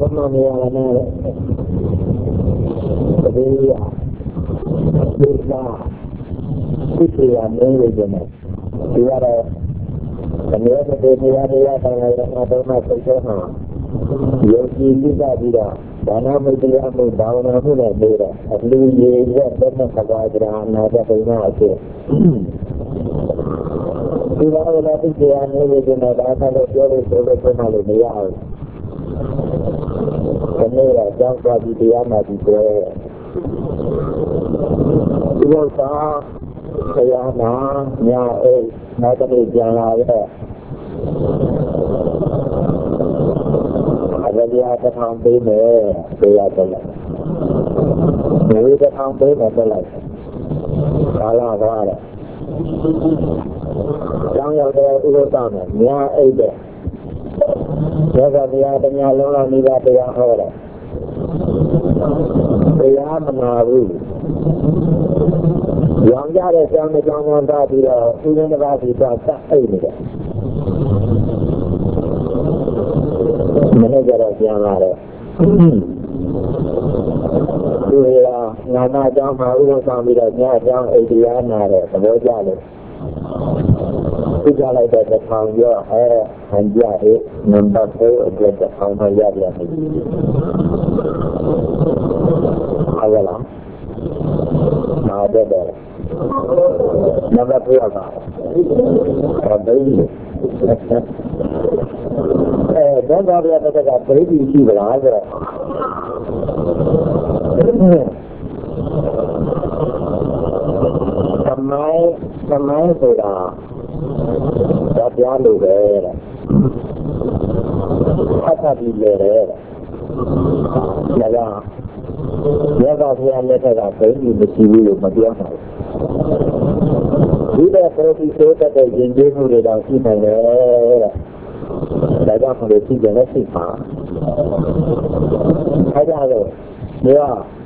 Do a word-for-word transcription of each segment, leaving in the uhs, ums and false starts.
ก็มาเมียแล้วนะเรียดูว่าที่เปลี่ยนเรื่องเลยนะที่ว่าเราแต่เนื้อจะเป็นเนื้อเนื้อทางไหนมาต้องมาเป็นเจ้าหาโยคีที่ได้ดีละแต่น้ำไม่ได้ยังไม่ดาวน้ำไม่ได้ดีละอันนี้เยอะแยะเป็นนักสบายจะน่าจะเป็นน่าเชื่อที่ว่าเวลาที่เปลี่ยนเรื่องเลยนะแต่ถ้าเราเชื่อเลยเราจะมาเลยไม่ยากคนนี้แหละจ้างตัวดีๆมาดีกว่าที่ว่าสาขยันนะเนี่ยเอ้ยน่าจะมีเพียงอะไรแหละอะไรที่อาจจะทำได้ไหมเสียจะเลยหรือจะทำได้ไหมจะเลยอะไรก็อะไรจังอย่างเดียวอุปสรรคเนี่ยไอ้เด็กเนี่ยก็เนี่ยเป็นอย่างลงแล้วนี่ก็เป็นอย่างเขาเลยเป็นอย่างมันมาဘူးရောင်ကြတဲ့ကြောင်းတစ်ကြောင်းကြောင်းသားပြီးတော့သူရင်းတစ်ပါးစီတော့စအိတ်နေတယ်မနေ့ကျတော့ပြန်လာတယ်သူကငါနာကြောင်းမှာဥပဒေဆောင်ပြီးတော့ညအကြောင်းအိတ်တရားနာတယ်သဘောကျတယ်သူကြလိုက်တဲ့တစ်ထောင်ကျော်အဲဟန်ကြဟဲ့နံပါတ်ကိုအတွက်တစ်ထောင်မှရပြန်ပြီဟုတ်လားมาเด็ดเลยนับว่าเพื่อมาตอนนี้เออเดินต่อไปจะจะไปดีที่เวลาเลยทำไมทำไมสุดาจะเปลี่ยนดูเลยถ้าถ้าดีเลยแล้วเนี่ยก็พยายามจะทำให้ดีไม่ชีวิตมันดีขึ้นดีแต่คนที่เชื่อแต่ยินดีผู้เรียนที่นั่นเลยแต่ก็คนที่จะได้สิ่งมาใช่ไหมล่ะเนี่ย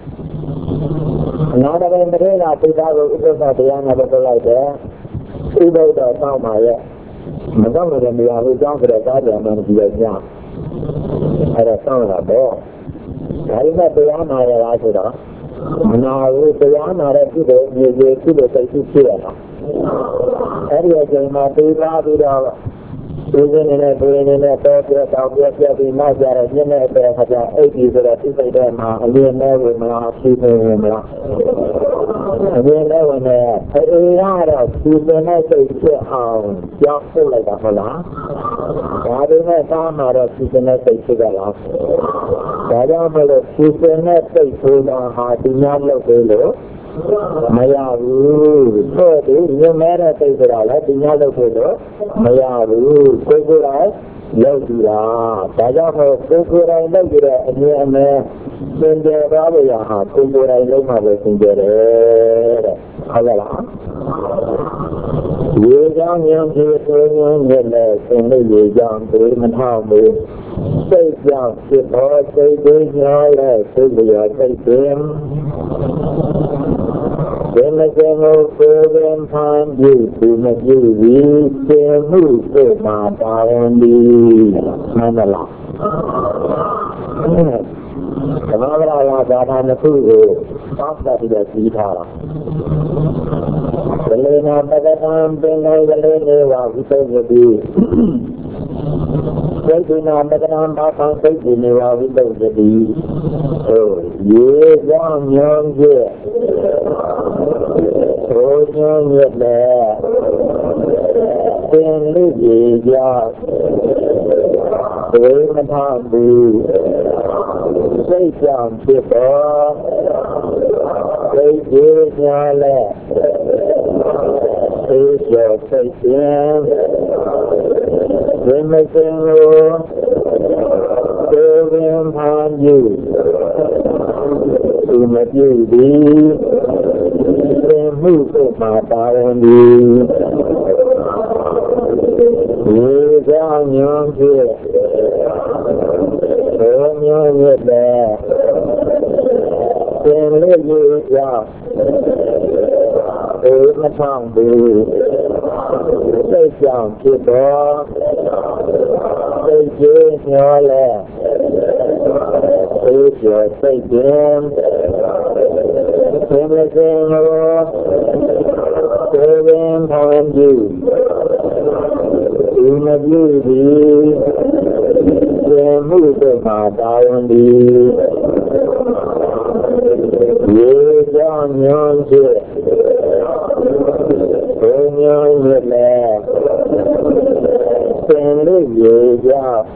งานอะไรไม่ได้นะที่เราอุปสรรคที่ยังไม่เป็นไรแต่อุปสรรคต้องมาเยอะมันต้องเรียนรู้ว่าจ้องกระจายมันดีอย่างอะไรต้องละบ่ဒါပေမဲ့တရားနာရလားဆိုတော့မနာဘူးတရားနာတဲ့ကုသိုလ်မြေကြီးကုသိုလ်စိတ်ဖြစ်ရတာအဲ့ဒီအချိန်မှာသိပါပြီးတော့ဒီစင်းနေတဲ့ဒီနေနဲ့တော့ပြတော့ပြပြပြီးနောက်ကြတဲ့ညနေအពេលခါကျအဲ့ဒီဆိုတော့သိစိတ်တဲ့မှာအလင်းနဲ့ဝင်မလားဖြည်းဖြည်းဝင်မလားအလင်းနဲ့ဝင်နေအေးရတော့ဒီစင်းနဲ့စိတ်ဖြစ်အောင်ကြောက်ဖို့လိုက်တာဟုတ်လားဒါပေမဲ့သာမှာတော့ဒီစင်းနဲ့စိတ်ဖြစ်ကြလားဒါကြောင့်မလို့ဒီစင်းနဲ့စိတ်ဆိုတာဟာဒီများလုပ်သေးလို့မရဘူးဆိုတော့ဒီမဲတဲ့စိတ်ဆိုတာလည်းဒီများလုပ်သေးလို့မရဘူးကိုယ်ကိုယ်တိုင်လုပ်ကြည့်တာဒါကြောင့်မို့ကိုယ်ကိုယ်တိုင်လုပ်ကြတဲ့အမြင်အမဲသင်ကြပါလို့ရဟာကိုယ်ကိုယ်တိုင်လုပ်မှပဲသင်ကြတယ်တဲ့ဟုတ်ကဲ့လားရေကြောင့်ဉာဏ်ဖြည့်သွင်းခြင်းနဲ့သင်လို့ရေကြောင့်တွေးမထောက်ဘူးစိတ်ကြောင့်ဖြစ်ပေါ်စိတ်တွေညှိုးတဲ့စိတ်တွေစိတ်တွေဒီမစင်ကိုကိုယ်ပင်ဖန်ပြုသူမပြုပြီးသင်မှုကိုမှာတာဝန်ဒီမှန်လားသမဂရလာသာသာနှစ်ခုကိုတောက်တာပြီးတော့ပြီးထားတာလေနာပဒံပင်ကိုလေနေဝဝိသုဒ္ဓတိစိတ်နာမကနာဘာသာစိတ်နေဝဝိသုဒ္ဓတိဟိုရေကြောင့်ညောင်းကျဲဟိုညောင်းရတဲ့သင်လူကြီးကြောင့်ဝိမထဘူးစိတ်ကြောင့်ဖြစ်ပေါ်စိတ်ကြီးညာလဲသိကျော်စိတ်ရှင်ဝိမစင်ကိုကိုယ်ပင်ဖန်ပြုသူမပြုသည်သင်မှုကိုမှာတာဝန်သည်ဒီကြောင့်ညွန်ဖြစ်ဘုံညွန်ရတဲ့သင်လေးကြီးကြောင့်ဒီမထောင်ဘူးစိတ်ကြောင့်ဖြစ်တော့စိတ်ကြီးညောလဲ is your Satan, everything serving upon you, in the beauty, the move of my darling, you down your ship, in your lap, and live your job.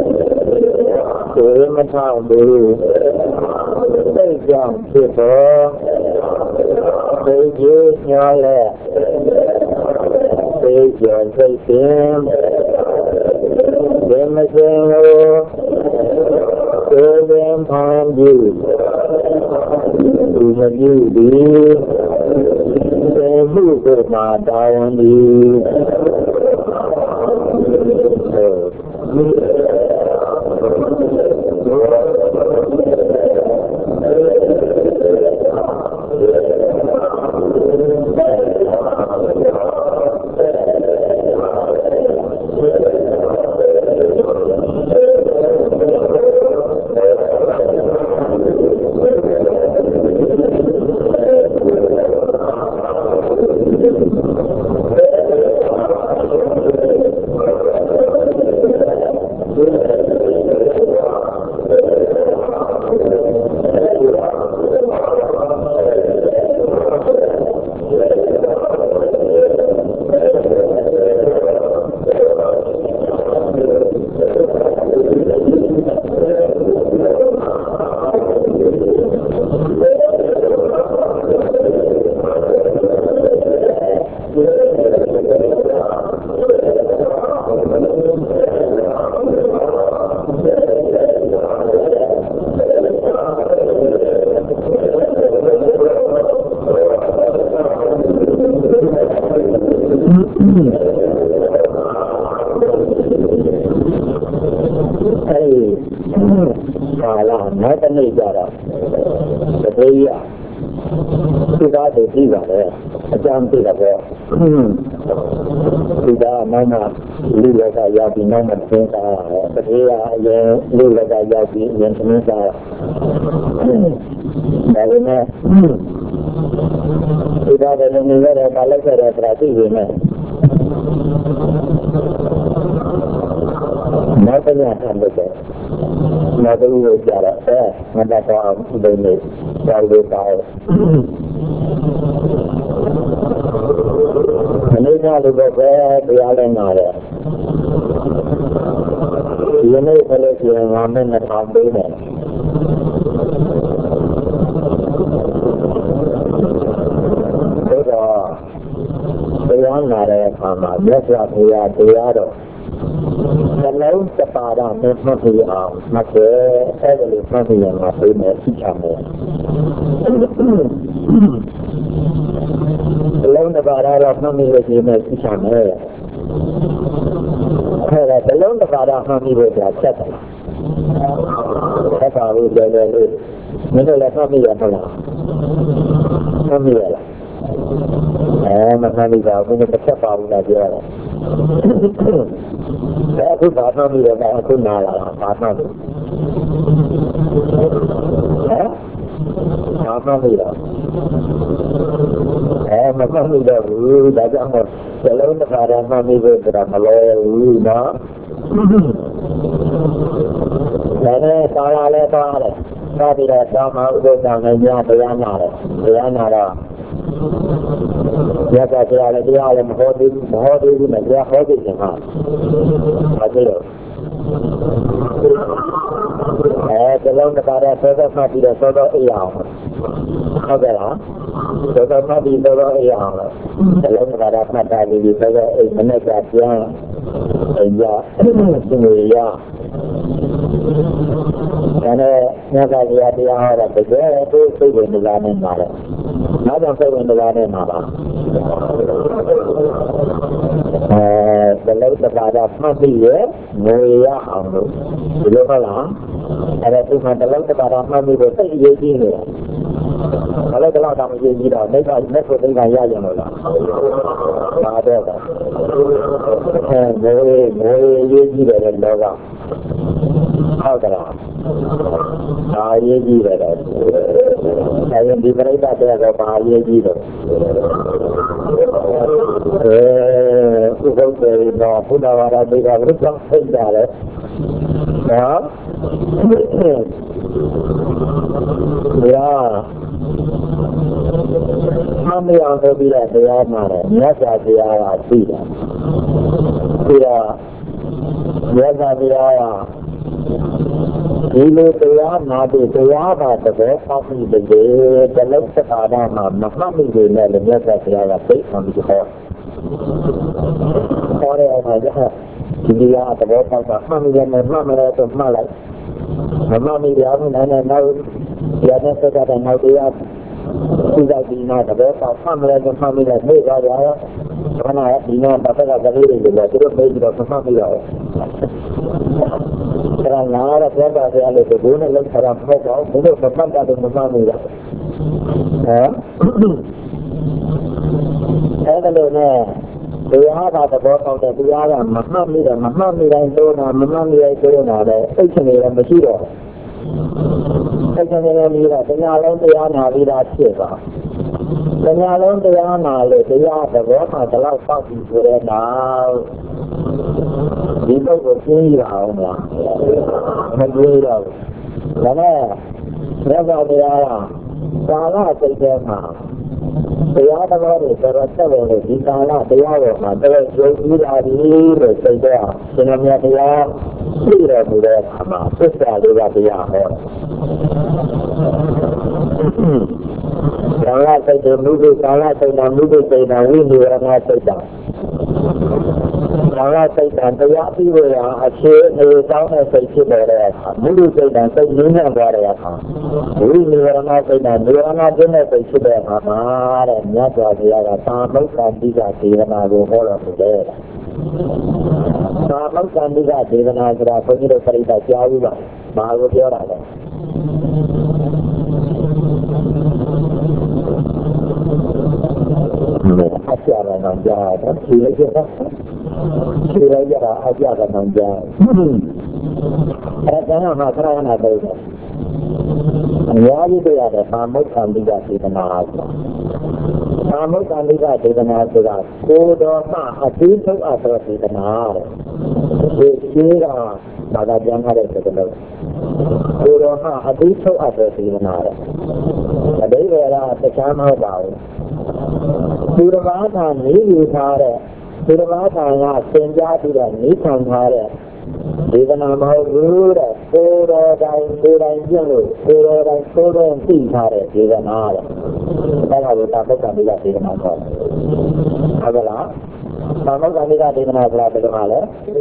Để mà thảo đủ để dòng thiệt đó để giữ nhỏ lẹ để dọn dây tiếng để mà xem ô để đem tham dự dù mà dự đi để mưu được mà tao đi nói tới đây giờ rồi, thì khi đó thì đi vào đấy, trong khi đó khi đó nó mà lưu lại cái giao thì nó mình xem ta, thì lưu lại cái giao thì nhận thấy ta, đấy nè, khi đó thì mình nghĩ là ta lấy cái này ra thì gì nè, nói tới nhà thành được rồi. Nói tới người già đó, người ta có ông đời này, đời đời tài. Nếu nhau thì có vẻ thì ai lên ngồi rồi. Thì nếu phải lấy chuyện ngon nên là không biết này. Thế rồi, cái án này là không mà biết là thì là thì là rồi. Kalau kepada manusia, maka saya boleh manusia mati macam ni. Kalau negara orang manusia macam ni, kalau negara manusia macam ni, saya tahu jadi ni, mana lah manusia mana, manusia lah. Eh, manusia punya kecap apa dia. Aku tak tahu dia aku nak tak tahu. Eh? Tak tahu dia. Eh, macam ni dah. Dah jangan. Kalau negara kami berapa lama dah. Jadi salah le salah le. Tapi dah sama udah jangan dia dia nak dia nak. Dia kata dia dia ada mahodi mahodi ni dia mahodi jangan. Betul. Eh, kalau negara sahaja mati dah sahaja iang. Apa lah? Sahaja mati sahaja iang. Kalau negara mati di sahaja mana sahaja ia semua ia. Kerana negara dia dia ada betul itu sebuah negara negara. Macam sebuah negara negara. Eh, ဘလုံးတပါးတော့မှတ်ပြီးရငွေရအောင်လို့ဒီလိုဟုတ်လားအဲ့ဒါဒီမှာဘလုံးတပါးတော့မှတ်ပြီးတော့သိအရေးကြီးနေတယ်ဘာလို့တော့တောင်ရေးကြီးတော့မိဘနဲ့ကိုသိကရကြလို့လားပါတော့တာအဲငွေငွေရေးကြီးတယ်လောကဟုတ်ကလားဒါရေးကြီးတယ်တော့အဲဒီပြိတ္တတဲ့ကဘာရေးကြီးတော့အဲဥပ္ပဒေတော့ဘုရားဝါဒတွေကဘုရားဖိတ်ကြတယ်နော်ညာမမရအောင်ဆိုပြီးတော့တရားမှာတယ်မြတ်စွာဘုရားကသိတယ်ပြီးတော့မြတ်စွာဘုရားကဒီလိုတရားနာပြီးတရားပါတဲ့ပေါက်ပြီးတဲ့တလုံးစကားတော့မှမမှတ်မိနေနဲ့လည်းမြတ်စွာဘုရားကသိအောင်ပြီးတော့ခေါ်ရအောင်ပါကြဒီတရားတော့ပေါက်တာမှတ်မိတယ်မှတ်မလဲဆိုမှတ်လိုက်မမှတ်မိရဘူးနဲ့နောက်ရတဲ့စကားတဲ့နောက်တရားသူကဒီနာတော့ပေါက်မှတ်မလဲဆိုမှတ်မိတယ်နေကြရအောင်ခဏဒီနာပတ်ကကလေးတွေလည်းသူတို့ပြေးပြီးတော့မှတ်မိတော့ဆရာနာရတဲ့ဘာသာလေးကိုဘုန်းနဲ့လောက်ဆရာမဟုတ်တော့ဘုလို့ပတ်တာတော့မမှန်ဘူးလားဟမ်အဲ့ဒါလို့နဲ့တရားပါသဘောပေါက်တဲ့တရားကမမှတ်မိတယ်မမှတ်မိတိုင်းတော့တာမမှတ်မိတိုင်းတော့တာလည်းစိတ်ချနေလည်းမရှိတော့စိတ်ချနေလည်းပြီးတော့တရားလုံးတရားနာပြီးသားဖြစ်သွားတရားလုံးတရားနာလို့တရားသဘောမှဒီလောက်ပေါက်ပြီးဆိုတဲ့နောက်ဒီတော့ကိုသိရအောင်လားမတွေးတော့ဒါနဲ့ဘုရားတရားကကာလစိတ်ထဲမှာတရားတော်တွေတော်တော်ဆက်လို့ဒီကာလတရားတော်မှာတော်တော်ယုံကြည်တာဒီလို့စိတ်ထဲရှင်မြတ်တရားသိရမှုတဲ့အခါမှာသစ္စာလေးပါးတရားဟောကာလစိတ်တွေမူပြီးကာလစိတ်တော်မူပြီးစိတ်တော်ဝိနည်းရဏစိတ်တော်ကာလစိတ်တရားပြီးရအခြေအနေတောင်းတဲ့စိတ်ဖြစ်တဲ့အခါမူပြီးစိတ်တော်စိတ်ရင်းနဲ့သွားတဲ့အခါဝိနည်းရဏစိတ်တော်နေရဏခြင်းတဲ့စိတ်ဖြစ်တဲ့အခါမှာတဲ့မြတ်စွာဘုရားကသာမုတ်တန်တိကဒေသနာကိုဟောတော်မူတယ်သာမုတ်တန်တိကဒေသနာဆိုတာဘုန်းကြီးတို့ပြိတ္တကြားဘူးပါဘာကိုပြောတာလဲအကြရဏကြားတယ်ဒီလိုကျတော့ဒီလိုကြတာအကြရဏကြားအဲ့ဒါကမှခရယနာပြောတယ်အများကြီးတွေ့ရတယ်သာမုတ်တန်တိကဒေသနာဆိုတာသာမုတ်တန်တိကဒေသနာဆိုတာကိုယ်တော်မှအသိဆုံးအပ်သောဒေသနာတဲ့ဒီရှိကဘာသာပြန်ရတဲ့စကားလုံးကိုယ်တော်မှအသိဆုံးအပ်သောဒေသနာတဲ့အဘိဓမ္မာကတရားမဟုတ်ပါဘူးသူတော်ဘာသာနေယူထားတဲ့သူတော်ဘာသာကသင်ကြားပြီးတော့နေခံထားတဲ့ဒေသနာမဟုတ်ဘူးတဲ့ကိုယ်တော်တိုင်းကိုယ်တိုင်းကျင့်လို့ကိုယ်တော်တိုင်းကိုယ်တော်သိထားတဲ့ဒေသနာတဲ့ဒါကလည်းသာမုတ်တန်တိကဒေသနာခေါ်တယ်ဟုတ်ကလားသာမုတ်တန်တိကဒေသနာဆိုတာဘယ်လိုမှလဲ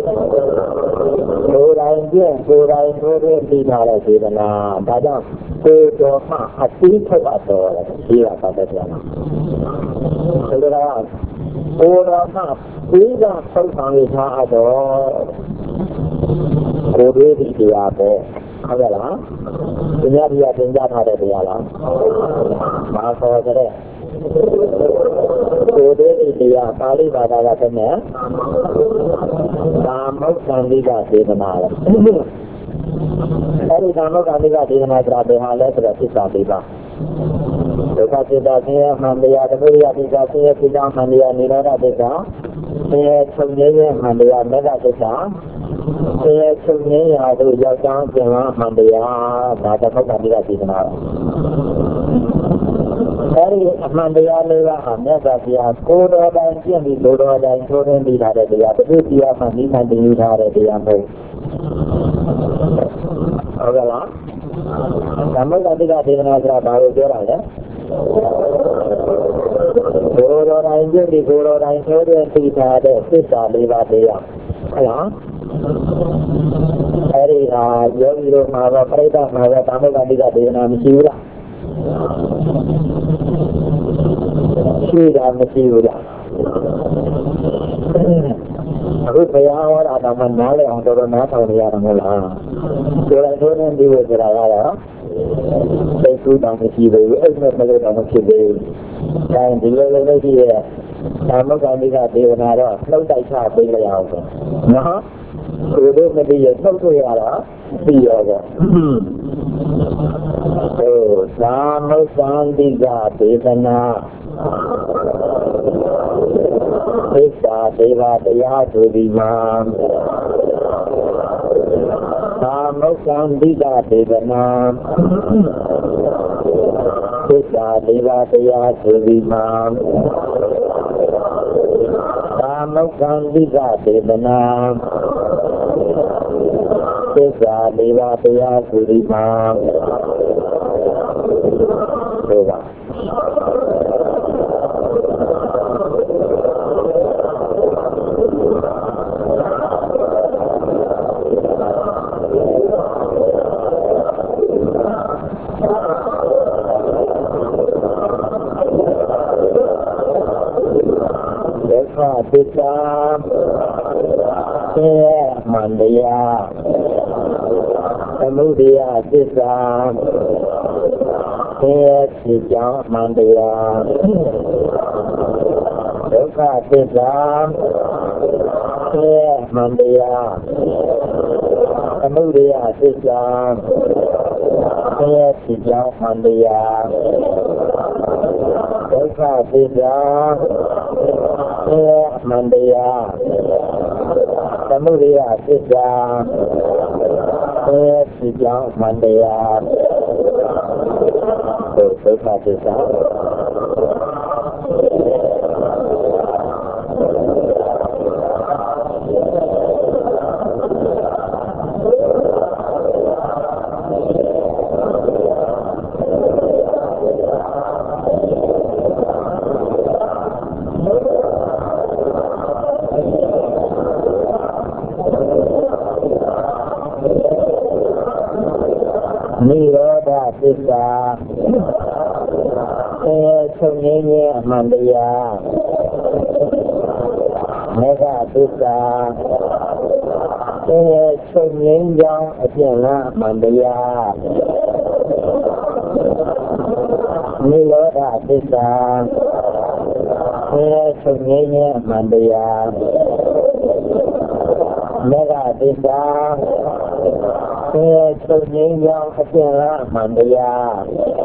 ကိုယ်တိုင်းကျင့်ကိုယ်တိုင်းကိုယ်တော်သိထားတဲ့ဒေသနာဒါကြောင့်ကိုယ်တော်မှအသိထုတ်အပ်တော်တယ်ဒီကသာတဲ့ပြန်ဆိုတော့ကိုယ်တော်မှဒီကထုတ်ဆောင်ရထားအပ်တော်ကိုယ်တွေဒီတရားပဲဟုတ်ကဲ့လားဒီများဒီကသင်ကြားထားတဲ့တရားလားမဆောကြတဲ့ကိုယ်တွေဒီတရားပါဠိဘာသာကတည်းကသာမုတ်တန်တိကဒေသနာလေအဲဒီသာမုတ်တန်တိကဒေသနာဆိုတာဘယ်ဟာလဲဆိုတော့သစ္စာလေးပါဒုက္ခသစ္စာဆင်းရဲမှန်တရားသမုဒယသစ္စာဆင်းရဲဖြစ်ကြောင်းမှန်တရားနိရောဓသစ္စာဆင်းရဲချုပ်ငြိမ်းရဲ့မှန်တရားမေတ္တာသစ္စာဆင်းရဲချုပ်ငြိမ်းရာတို့ရောက်ကြောင်းကျင်လာမှန်တရားဒါသမုတ်တန်တိကဒေသနာအဲဒီအမှန်တရားလေးပါဟာမြတ်စွာဘုရားကိုယ်တော်တိုင်ကျင့်ပြီးလူတော်တိုင်ထိုးရင်းပြီးထားတဲ့တရားတစ်ခုတရားမှနိဗ္ဗာန်တည်ယူထားတဲ့တရားမဟုတ်ဟုတ်ကဲ့လားသမုဒ္ဒတိကဒေသနာဆိုတာဘာလို့ပြောတာလဲကိုယ်တော်တိုင်ကျင့်ပြီးကိုယ်တော်တိုင်ထိုးရင်းပြီးထားတဲ့သစ္စာလေးပါးတရားဟုတ်လားအဲဒီဟာယောဂီတို့မှာတော့ပြိဋ္ဌာမှာတော့သမုဒ္ဒတိကဒေသနာမရှိဘူးလားရှိတာမရှိဘူးလားအခုတရားဟောတာတော့မနားလည်အောင်တော်တော်နားထောင်နေရတာမဟုတ်လားဆိုလိုက်ထိုးနေပြီးလို့ဆိုတာကတော့သိကူတောင်မရှိသေးဘူးအဲ့မဲ့မလို့တော့မဖြစ်သေးဘူးဒါရင်ဒီလိုလိုလေးကြီးရဲ့သာမကမိကဒေဝနာတော့နှုတ်တိုက်ချပေးလိုက်အောင်ဆိုနော်ကိုယ်တို့မသိရနှုတ်ထွက်ရတာပြီးရောပေါ့ဟိုသာမုသံတိကဒေသနာသစ္စာဒေဝတရားသူဒီမှာသာမုသံတိကဒေသနာသစ္စာဒေဝတရားသူဒီမှာသာမုသံတိကဒေသနာသစ္စာဒေဝတရားသူဒီမှာဟုတ်ပါသစ္စာသေမန္တရားသမုဒယသစ္စာသေဖြစ်ကြောင်းမန္တရားဒုက္ခသစ္စာသေမန္တရားသမုဒယသစ္စာသေဖြစ်ကြောင်းမန္တရားဒုက္ခသစ္စာသေမန္တရားသမုဒယသစ္စာသေဖြစ်ကြောင်းမန္တရားဒုက္ခသစ္စာနိရောဓသစ္စာသေချုပ်ငြိမ်းခြင်းအမှန်တရားမေဃသစ္စာသေချုပ်ငြိမ်းကြောင်းအကျင့်လားအမှန်တရားနိရောဓသစ္စာသေချုပ်ငြိမ်းခြင်းအမှန်တရားမေဃသစ္စာသေချုပ်ငြိမ်းကြောင်းအကျင့်လားအမှန်တရား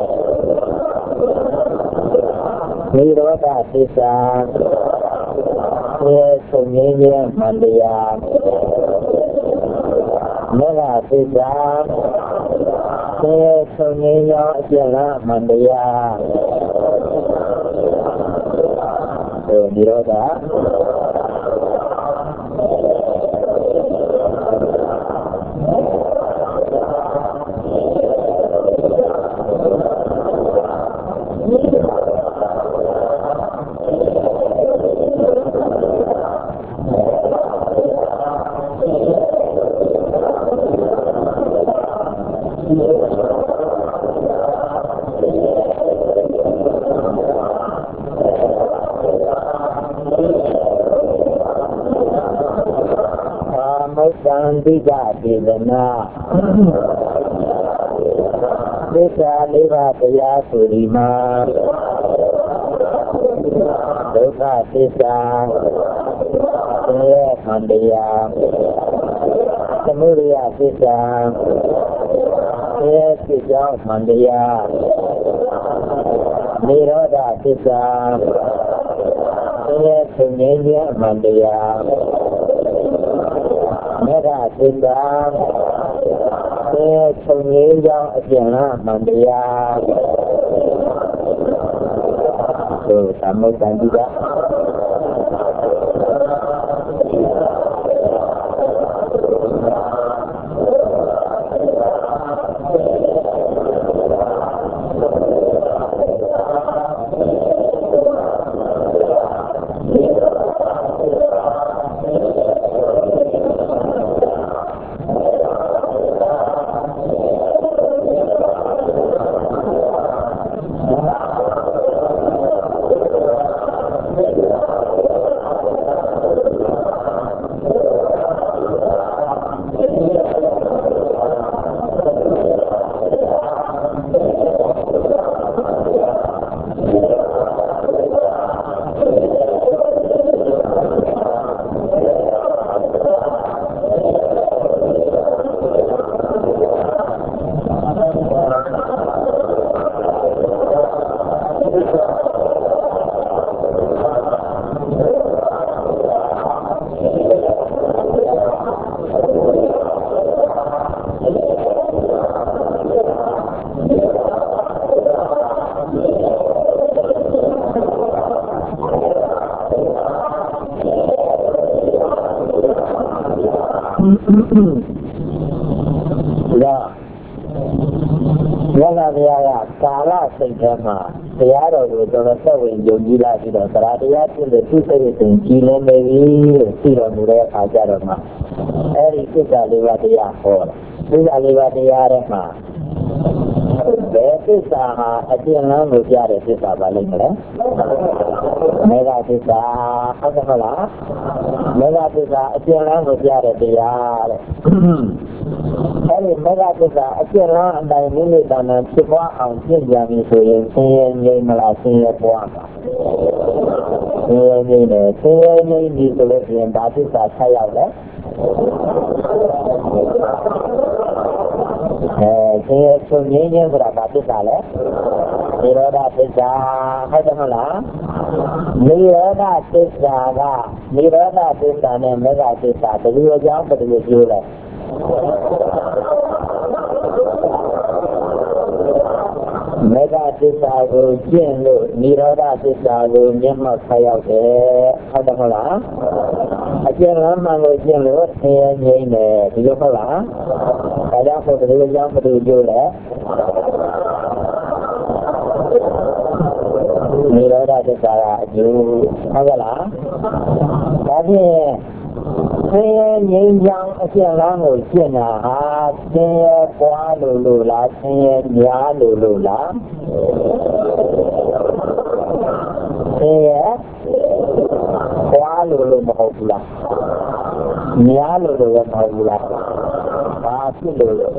နိရောဓသစ္စာသေချုပ်ငြိမ်းခြင်းအမှန်တရားမေဃသစ္စာသေချုပ်ငြိမ်းကြောင်းအကျင့်လားအမှန်တရားဒီနိရောဓသံတိကဒေသနာသစ္စာလေးပါးတရားဆိုဒီမှာဒုက္ခသစ္စာသေခန္တရားသမုဒယသစ္စာသေဖြစ်ကြောင်းခန္တရားနိရောဓသစ္စာသေချုပ်ငြိမ်းခြင်းခန္တရားမေဃသစ္စာသေချုပ်ငြိမ်းကြောင်းအကျင့်လားမှန်တရားသို့သမုဒ္ဒံတိကရလာဗျာကကာလစိတ်ထဲမှာတရားတော်ကိုတော်တော်သက်ဝင်ယုံကြည်လာပြီးတော့တရားတရားဖြစ်လို့သူ့စိတ်စဉ်ကြည်လင်းနေပြီလို့သိတော်မူတဲ့အခါကျတော့မှအဲ့ဒီစိတ်ဓာတ်လေးပါးတရားဟောစိတ်ဓာတ်လေးပါးတရားထဲမှာဘယ်သစ္စာဟာအကျဉ်းလမ်းကိုကြားတဲ့သစ္စာပါလိမ့်မလဲမေဃသစ္စာဟုတ်ကဲ့မလားမေဃသစ္စာအကျဉ်းလမ်းကိုကြားတဲ့တရားတဲ့အဲ့ဒီမေဃသစ္စာအကျဉ်းလမ်းအတိုင်းမိမိတဏ္ဍာဖြစ်ပွားအောင်ပြည့်ကြပြီဆိုရင်ဆင်းရဲငြိမ်းမလားဆင်းရဲပွားမှာဆင်းရဲငြိမ်းတယ်ဆင်းရဲငြိမ်းပြီဆိုလို့ရှိရင်ဒါသစ္စာဆက်ရောက်တယ်အဲဆင်းရဲချုပ်ငြိမ်းခြင်းဆိုတာဘာသစ္စာလဲနိရောဓသစ္စာဟုတ်တယ်မလားနိရောဓသစ္စာကနိရောဓသစ္စာနဲ့မေဃသစ္စာဘယ်လိုအကြောင်းဘယ်လိုကျိုးလဲမေဃသစ္စာကိုကျင့်လို့နိရောဓသစ္စာကိုမျက်မှောက်ဆက်ရောက်တယ်ဟုတ်တယ်မလားအကျဉ်းလမ်းမှန်ကိုကျင့်လို့ဆင်းရဲငြိမ်းတယ်ဒီလိုဟုတ်လားဒါကြောင့်ဘယ်လိုကြောင့်ဘယ်လိုကျိုးလဲနိရောဓသစ္စာကအကျိုးဟုတ်ကဲ့လားဒါဖြင့်ဆင်းရဲငြိမ်းချမ်းအကျဉ်းလမ်းကိုကျင့်တာဟာဆင်းရဲပွားလို့လို့လားဆင်းရဲများလို့လို့လားဆင်းရဲပွားလို့လို့မဟုတ်ဘူးလားများလို့လို့မဟုတ်ဘူးလားဘာဖြစ်လို့လဲ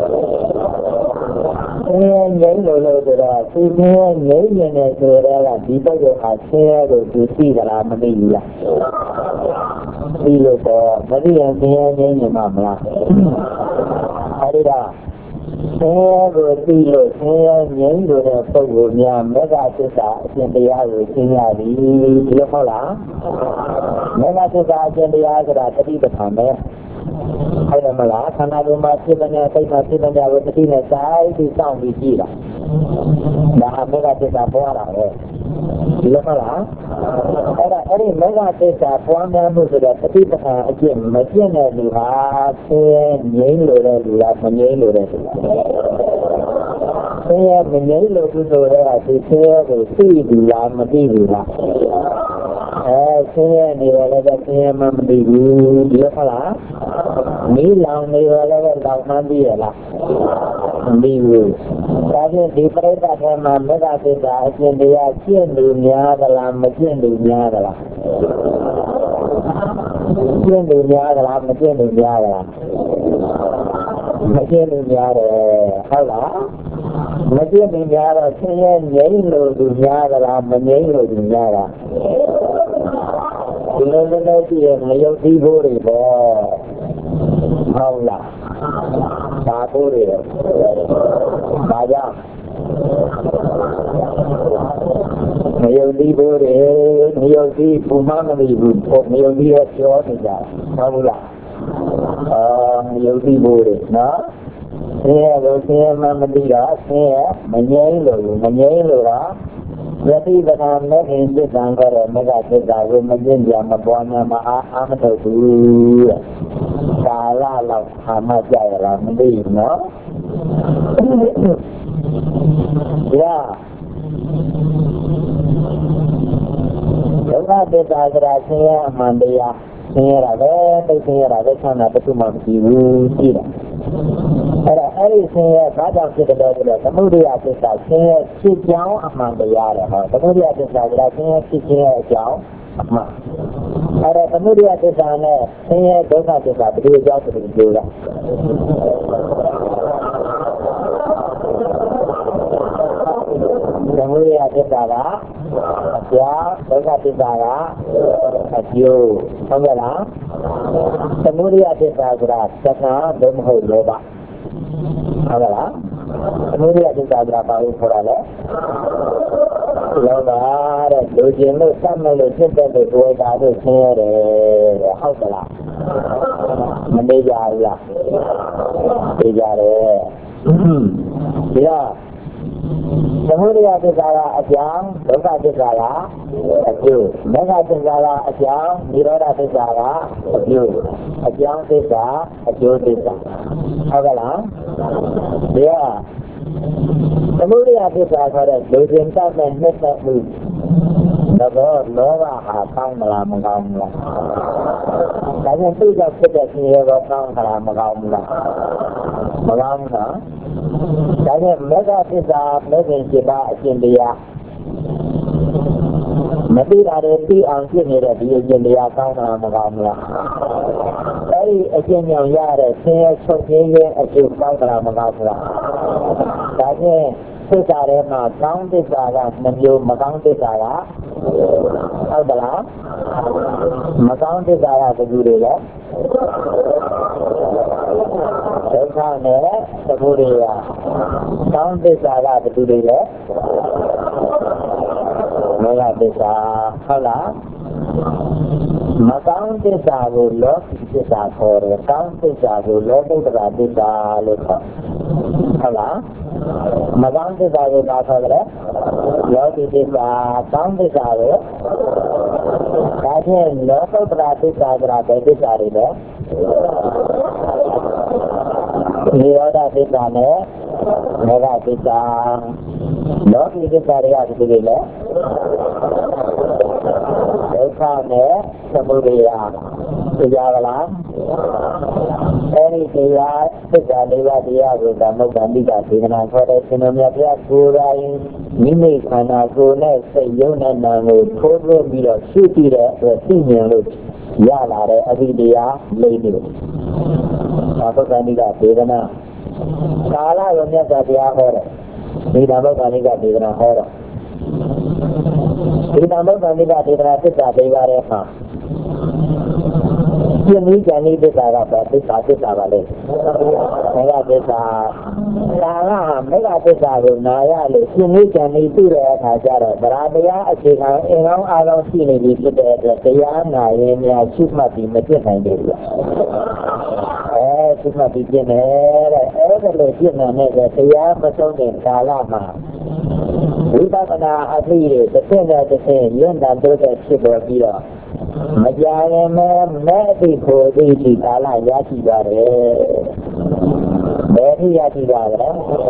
ဆင်းရဲငြိမ်းလို့လို့ဆိုတော့ဆင်းရဲငြိမ်းနေတဲ့ဆိုတော့ကဒီဘက်ကဆင်းရဲကိုသူသိသလားမသိဘူးလားသိလို့တော့မသိရင်ဆင်းရဲငြိမ်းနေမှာမလားအဲဒီတော့ဆင်းရဲကိုသိလို့ဆင်းရဲငြိမ်းလို့တဲ့ပုဂ္ဂိုလ်များမေဃသစ္စာအရှင်တရားကိုသိရပြီဒီလိုဟုတ်လားမေဃသစ္စာအရှင်တရားဆိုတာတတိပဋ္ဌာန်ပဲဟုတ်တယ်မလားခန္ဓာကိုယ်မှာဖြစ်တဲ့စိတ်မှာဖြစ်တဲ့ကိုတတိနဲ့စိုက်ပြီးစောင့်ပြီးကြည့်တာဒါအမေဃသစ္စာပေါ်လာတယ်ဒီလိုမလားအဲ့ဒါအဲ့ဒီမေဃသစ္စာပွားများမှုဆိုတော့တတိပဋ္ဌာန်အကျင့်မကျင့်တဲ့လူဟာဆင်းရဲငြိမ်းလို့တဲ့လူလားမငြိမ်းလို့တဲ့လူလားဆင်းရဲမငြိမ်းလို့သူဆိုတဲ့ဒီဆင်းရဲကိုသိပြီလားမသိဘူးလားအဲဆင်းရဲနေရလည်းဆင်းရဲမှမသိဘူးဒီလိုဟုတ်လားမီးလောင်နေရလည်းလောင်မှန်းသိရလားမသိဘူးဒါဖြင့်ဒီပရိသတ်ထဲမှာမေဃသစ္စာအကျင့်တရားကျင့်လူများသလားမကျင့်လူများသလားကျင့်လူများသလားမကျင့်လူများသလားမကျင့်လူများတယ်ဟုတ်လားမကျင့်လူများတော့ဆင်းရဲငြိမ်းလို့လူများသလားမငြိမ်းလို့လူများလားဒီလိုလိုကြည့်ရင်မယုတ်သေးဖို့တွေပေါ့ဟုတ်လားဘာဖို့တွေဘာကြောင့်မယုတ်သေးဖို့တွေမယုတ်သေးဘုမမလို့ဘူးမယုတ်သေးရပြောနေကြဟုတ်လားအာမယုတ်သေးဖို့တွေနော်ဆင်းရဲလို့ဆင်းရဲမှမသိတော့ဆင်းရဲမငြိမ်းလို့မငြိမ်းလို့တော့ယတိပဒမေခင်သစ္စာကြတော့မေဃသစ္စာကိုမကျင့်ကြမပွားများမအားအားမထုတ်ဘူးတဲ့ကာလလောက်အာမကြရလားမသိဘူးနော်ဒါဒုက္ခသစ္စာကြတာဆင်းရဲအမှန်တရားဆင်းရဲတာပဲသိဆင်းရဲတာပဲဆန္ဒတစ်ခုမှမရှိဘူးကြည့်တယ်အဲ့ဒါအဲ့ဒီဆင်းရဲဘာကြောင့်ဖြစ်တယ်လဲဆိုတော့သမုဒိယသစ္စာဆင်းရဲဖြစ်ကြောင်းအမှန်တရားတယ်ဟောသမုဒိယသစ္စာကဆင်းရဲဖြစ်ခြင်းရဲ့အကြောင်းအမှန်အဲ့ဒါသမုဒိယသစ္စာနဲ့ဆင်းရဲဒုက္ခသစ္စာဘယ်လိုအကြောင်းဆိုလို့ပြောတာသမုဒိယသစ္စာကအကြောင်းဒုက္ခသစ္စာကအကျိုးဟုတ်ကဲ့လားသမုဒိယသစ္စာဆိုတာသက္ကာဘယ်မဟုတ်လောဘဟုတ်ကဲ့လားသမုဒိယသစ္စာကဘာလို့ခေါ်ရလဲလောဘတဲ့လူကျင်လို့စမ်းမလို့ဖြစ်တဲ့လူတွေဒါတို့ဆင်းရဲတယ်တဲ့ဟုတ်ကဲ့လားမနေကြဘူးလားနေကြတယ်ဒီတော့သမုဒယသစ္စာကအကြောင်းဒုက္ခသစ္စာကအကျိုးမဂ္ဂသစ္စာကအကြောင်းនិရောဓသစ္စာကအကျိုးအကြောင်းသစ္စာအကျိုးသစ္စာဟုတ်ကလားဒါသမုဒယသစ္စာဆိုတဲ့လူစဉ်တတ်တဲ့နှစ်သက်မှုတော့လောဘဟာကောင်းမလားမကောင်းဘူးလားဒါကြောင့်သူ့ကြောင့်ဖြစ်တဲ့ရှင်ရောကောင်းမလားမကောင်းဘူးလားမကောင်းဘူးနော်ဒါကြောင့်မေဃသစ္စာမေခင်ရှိပါအရှင်တရားမသိတာတွေသိအောင်ဖြစ်နေတဲ့ဒီအရှင်တရားကောင်းမလားမကောင်းဘူးလားအဲဒီအရှင်ညောင်ရတဲ့ဆင်းရဲချုပ်ငြိမ်းခြင်းအကျိုးကောင်းမလားမကောင်းဘူးလားဒါဖြင့်သစ္စာထဲမှာကောင်းသစ္စာကနှမျိုးမကောင်းသစ္စာကဟုတ်သလားမကောင်းသစ္စာကဘယ်လိုတွေလဲဒုက္ခနဲ့သမုဒယကောင်းသစ္စာကဘယ်လိုတွေလဲမေဃသစ္စာဟုတ်လားမကောင်းသစ္စာကိုလောကီသစ္စာခေါ်တယ်ကောင်းသစ္စာကိုလောကုတ္တရာသစ္စာလို့ခေါ်ဟုတ်လားမကောင်းသစ္စာကိုသာခေါ်တယ်လောကီသစ္စာကောင်းသစ္စာကိုဒါဖြင့်လောကုတ္တရာသစ္စာကဘယ်သစ္စာတွေလဲနိရောဓသစ္စာနဲ့မေဃသစ္စာလောကီသစ္စာတွေကဒီလိုလေဒုက္ခနဲ့သမုဒယတရားကလားအဲဒီတရားသစ္စာလေးပါးတရားကိုသမုဒ္ဒန္တိကဒေသနာခေါ်တဲ့ရှင်တော်မြတ်ဘုရားကိုယ်တိုင်မိမိခန္ဓာကိုယ်နဲ့စိတ်ယုံနဲ့နာမ်ကိုထိုးထွင်းပြီးတော့ရှုကြည့်တဲ့အတွက်သိမြင်လို့ရလာတဲ့အဘိတရားလေးမျိုးသမုဒ္ဒန္တိကဒေသနာကာလကိုမြတ်စွာဘုရားဟောတယ်ဒီသမုဒ္ဒန္တိကဒေသနာဟောတော့ဒီသမုဒ္ဒန္တိကဒေသနာသစ္စာလေးပါးရဲ့မှာပြင်းပြီးကြံနေသစ္စာကဘာသစ္စာသစ္စာပါလဲမေဃသစ္စာဒါကမေဃသစ္စာကိုနာရလို့ပြင်းပြီးကြံနေပြီးတဲ့အခါကျတော့ဗราတရားအခြေခံအင်္ဂောင်းအားလုံးရှိနေပြီဖြစ်တဲ့အတွက်တရားနာရင်များရှိမှတ်ပြီးမပြည့်နိုင်ဘူးလားအဲရှိမှတ်ပြီးပြည့်တယ်တဲ့အဲ့ဒါလို့ပြည့်နိုင်တဲ့တရားမဆုံးတဲ့ကာလမှာဝိပဿနာအသိတွေတစ်ဆင့်နဲ့တစ်ဆင့်ရင့်တန်တိုးတဲ့ဖြစ်ပေါ်ပြီးတော့မကြရင်မဲ့မဲ့အသိကိုအသိဒီကာလရရှိပါတယ်ဘယ်ထိရရှိပါလဲ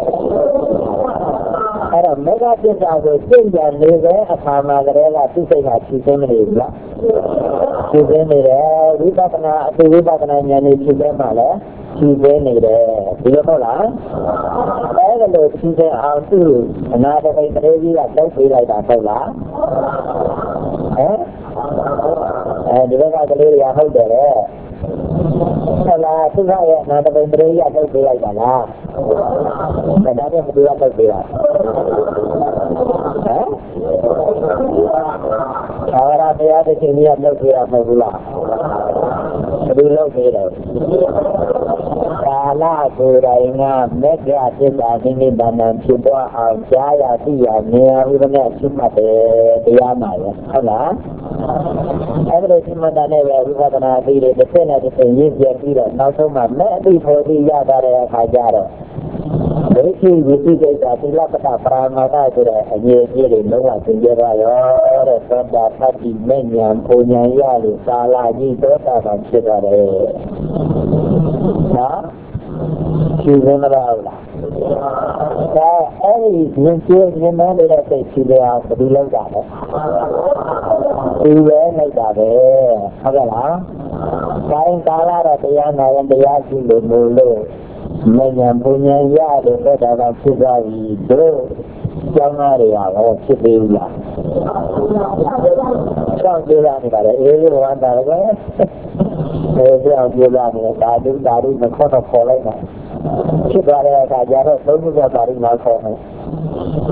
အဲ့တော့မေဃသစ္စာကိုသိကြနေတဲ့အခါမှာတည်းကသူစိတ်ကဖြူစင်းနေပြီလားဖြူစင်းနေတယ်ဝိပဿနာအသိဝိပဿနာဉာဏ်နဲ့ဖြူစင်းမှလည်းဖြူစင်းနေတယ်ဒီလိုဟုတ်လားအဲ့ဒါလို့ဖြူစင်းအောင်သူ့အနာတပိတ်တရေကြီးကတောက်ပေးလိုက်တာဟုတ်လားဟမ်အဲဒီဘက်ကကလေးတွေကဟုတ်တယ်လေဟုတ်လားသူကရဲ့အနာတပိတ်တရေကြီးကတောက်ပေးလိုက်တာလားဒါတော့ဘယ်သူကတောက်ပေးတာဟမ်သာရတရားတစ်ချိန်ကြီးကတောက်ပေးတာမဟုတ်ဘူးလားဘယ်သူလောက်ပေးတယ်ကာလကိုယ်တိုင်ကမေဃသစ္စာနိမိတ်တဏ္ဍဖြစ်သွားအောင်ကြားရသိရမြင်ရဥပနဲ့ရှိမှတ်တယ်တရားမှာရဟုတ်လားအဲ့ဒါရှိမှတ်တဲ့ဝိပဿနာအသိတွေတစ်ဆင့်နဲ့တစ်ဆင့်ရင်းပြပြီးတော့နောက်ဆုံးမှမဲ့အသိဖို့သိရတဲ့အခါကျတော့ဒိဋ္ဌိဝိသိကိစ္စသီလပတ္တပရမတ္တဆိုတဲ့အရေးအကြီးတွေလုံးဝသင်ကြရရောတဲ့သောတာပတ္တိမေညာပူညာရလို့သာလာကြီးသောတာပန်ဖြစ်သွားတယ်နော်ရှင်းမလားလားဒါအဲ့ဒီဉာဏ်ကျဉာဏ်မဲတဲ့စိတ်ရှိတယ်အောင်ဘယ်လိုလုပ်တာလဲဒီပဲလိုက်တာပဲဟုတ်ကဲ့လားဒါရင်ကာလတော့တရားနာရင်တရားရှိလို့လို့လို့မဉဏ်ပူဉဏ်ရလို့တော့ဒါကဖြစ်သွားပြီတို့ကျောင်းသားတွေရောဖြစ်သေးဘူးလားကျောင်းသေးတာနေပါလေအေးဝမ်းတာလည်းအဲကြောင့်ပြောလာနေတာဒုဒါရုမခေါ်တော့ခေါ်လိုက်တာဖြစ်သွားတဲ့အခါကျတော့သုံးခုကဒါရုမခေါ်မယ်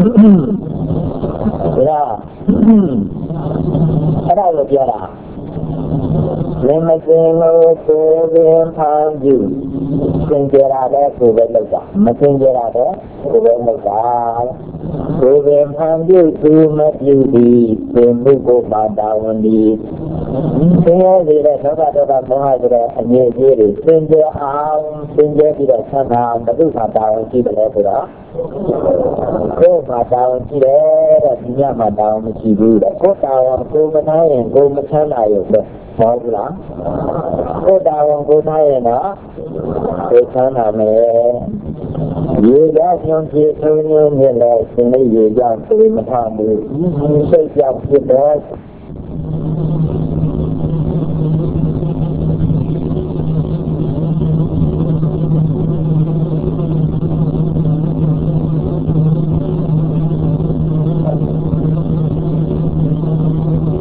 ဒါအဲ့ဒါကိုပြောတာ Nên mà xin lỗi cô viên tham dự xin chế ra đấy cô viên lâu cả mà xin chế ra đấy cô viên lâu cả cô viên tham dự cô mất dự đi xin bố cô bà đào hồn đi xin nhớ gì đấy nó ra đó là mô hai rồi đấy anh nhớ gì đấy xin chế áo xin chế gì đấy thân áo mà cứ bà đào hồn chi đấy đấy đó cô bà đào hồn chi đấy là thì nhà bà đào hồn chi vui đấy cô đào hồn cô mới nói cô mới thân áo được mau lắm cô đào cô thấy nó cô thấy là mẹ vì đó nhân kia thôi như như là thì nó gì dòng tôi mà tham được tôi dòng kia đó